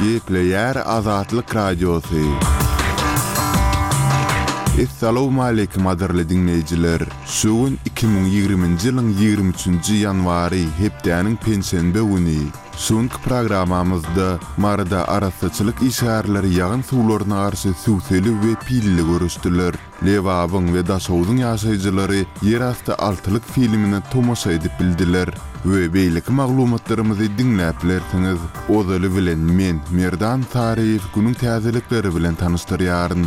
Gepleyer Azatlyk Radiosu. Assalamu alaykum adarly dinleyijiler. Şuun 2020-nji ýylyň 23-nji ýanwary hepdäniň pensiýende güni. Şuňky programamyzda marada arasaçylyk işgärleri ýağyn suwlaryna garşy suwsely we pilli görüşdiler. Lewabyň we Daşowdyň ýaşaýjylary ýerasty altylyk filmini tomaşa edip bildiler we beýleki maglumatlarymyzy dinläplersiňiz. Ozaly bilen men Merdan Tariýew günüň täzelikleri bilen tanışdyrýaryn.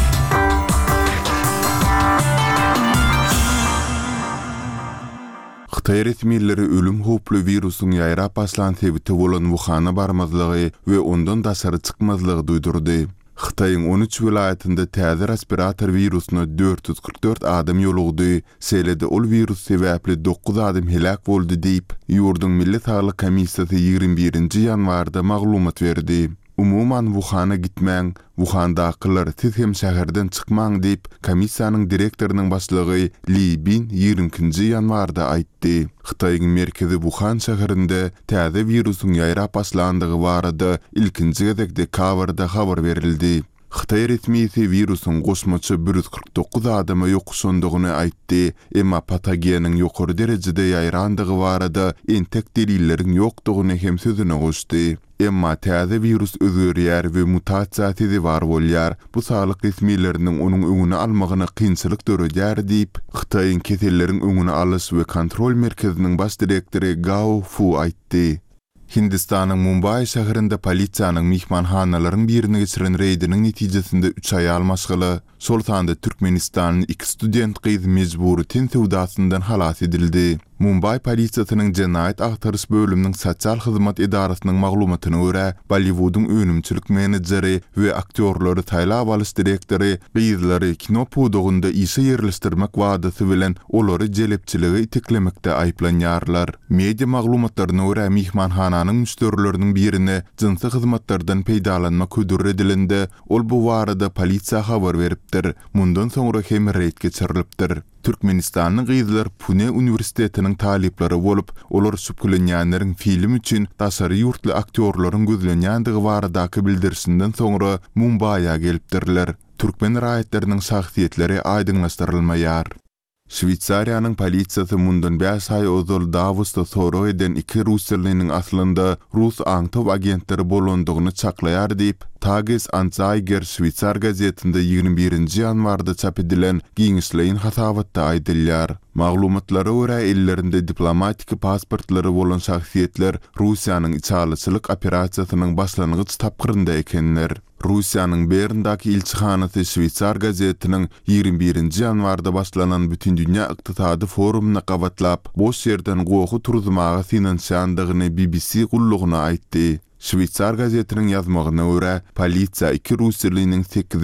Xitay resmiýetleri ölüm hoply wirusyň ýaýrap başlan sebäbi bolan Wuhan'a barmazlygy we ondan daşary çykmazlygy duýdurdy. Xitayň 13 vilayetinde täze respirator wirusyna 444 adam ýolugdy. Selede ol virus sebäpli 9 adam helak boldy diýip ýurdun Milli Saglyk Komissiýasy 21-nji ýanwarda maglumat berdi. Umuman Wuhan'a gitmäň, Wuhan'dakylar siz hem şäherden çykmaň diýip komissiýanyň direktorynyň başlygy Li Bin 20-nji ýanwarda aýtdy. Xitayň merkezi Wuhan şäherinde täze wirusyň ýaýrap başlandygy barada ilkinji gezekde kabarda habar berildi. Xitay resmiýeti wirusyň goşmaçy 149 adama ýokuşandygyny aýtdy, emma patogeniň ýokary derejede ýaýrandygy barada entek delilleriň ýokdugyny hem sözüne goşdy. Emma täze virus özürýär we mutasiýasy bar bolýar. Bu saglyk resmiýetleriniň onuň öňüne almagyna kynçylyk döredýär diýip Xitaýyň keselleriň öňüne alyş we kontrol merkeziniň baş direktori Gao Fu aýtdy. Hindistanyň Mumbai şäherinde polisiýanyň mihmanhanalaryň birini geçiren reýdiniň netijesinde 3 ay almaşgyly. Şol sanda Türkmenistanyň 2 student gyz mejbury tin sowdasyndan halas edildi. Mumbai polisiýasynyň jenaýat agtarys bölüminiň sosial hyzmat idarasynyň maglumatyna görä, Bollywood'un önümçilik menedjeri we aktyorlary taýlap alyş direktori gyzlary kino pudugynda işe ýerleşdirmek wadasy bilen olary jelepçiligi itiklemekde aýplanýarlar. Media maglumatlaryna görä mihmanhananyň müşterileriniň birini jinsy hyzmatlardan peýdalanma ködür edilende, ol bu barada polisiýa habar beripdir. Mundan soňra hem reýt geçirilipdir. Türkmenistanyň gyzlar Pune Universitetiniň talipleri bolup, olar süpkülenýänleriň film üçin daşary ýurtly aktyorlaryň gözlenýändiги baradaky bildirişinden soňra Mumbai'ya gelipdirler. Türkmen raýatlarynyň şahsiýetleri aýdynlaşdyrylmaýar. Şwitsariýanyň polisiýasy mundan 5 ay ozal Davosda soraw eden 2 russiýalynyň aslynda Rus aňtow agentleri bolandygyny çaklaýar diýip Tages Anzeiger Şwitsar gazetinde 21-nji ýanwarda çap edilen giňişleýin hasabatda aýdylýar. Maglumatlara görä ellerinde diplomatik pasportlary bolan şahsiýetler Russiýanyň içalyçylyk operasiýasynyň başlangıç tapgyrynda ekenler. Russiýanyň Berndaky ilçihanasy Şwitsar gazetiniň 21-nji ýanwarda başlanan bütün dünýä ykdysady forumuna gabatlap, boş ýerden gowy turzmaga finansiýandygyny BBC gullugyna aýtdy. Şwitsar gazetiniň ýazmagyna görä, polisiýa 2 russiýalynyň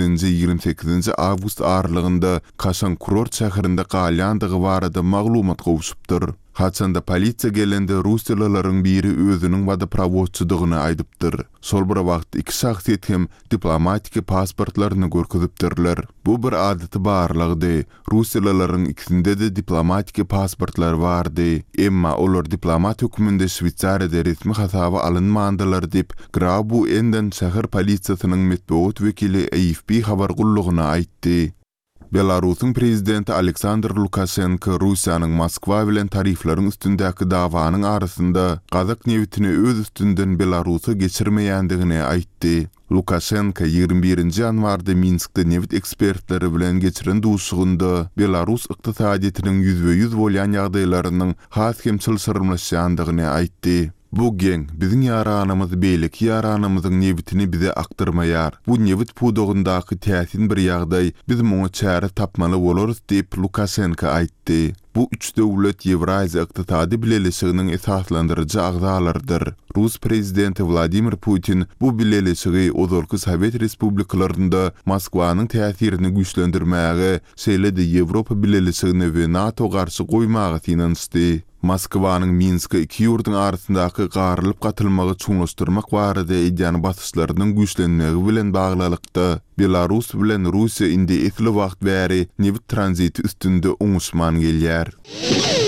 8-28 awgust aralygynda Kaşan kurort şäherinde galýandygy barada maglumat gowşupdyr. Haçanda polisiýa gelende russiýalylaryň biri özüniň wadapravodçydygyny aýdypdyr. Şol bir wagt 2 şahsiýet hem diplomatik pasportlaryny görkezipdirler. Bu bir adaty barlygy. Russiýalylaryň ikisinde de diplomatik pasportlar bardy. Emma olar diplomat höküminde Şwitsariýada resmi hasaba alynmandylar diýip Grabu enden şäher polisiýasynyň metbuat wekili AFP habar gullugyna aýtdy. Belarusyň prezidenti Aleksandr Lukashenko Russiýanyň Moskwa bilen tariflaryň üstündäki dawanyň arasynda Gazak newitini öz üstünden Belarusy geçirmeýändigini aýtdy. Lukashenko 21-nji ýanwarda Minskde newit ekspertleri bilen geçiren duşugynda Belarus ykdysadyetiniň 100% bolýan ýagdaýlarynyň has hem çylşyrylmaşýandygyny aýtdy. Bu geň biziň ýaranymyz beýleki ýaranymyzyň newitini bize aktarmaýar. Bu newit pudugyndaky täsin bir ýagdaý biz muňa çäre tapmaly bolarys diýip Lukashenko aýtdy. Bu üç döwlet Ýewraziýa ykdysady bileşiginiň esaslandyrjy agzalardyr. Rus prezidenti Vladimir Putin bu bileşigi ozalky Sowet respublikalarynda Moskwanyň täsirini güýçlendirmäge, şeýle-de Ýewropa bileşigine we NATO garşy goýmagy synanşdy. Moskwanyň Minske 2 ýurduň arasyndaky garylyp gatylmagy çuňlaşdyrmak barada edýän basyşlarynyň güýçlenmegi bilen baglylykda Belarus bilen Russiýa indi etli wagt bäri newit tranziti üstünde oňuşman gelýär.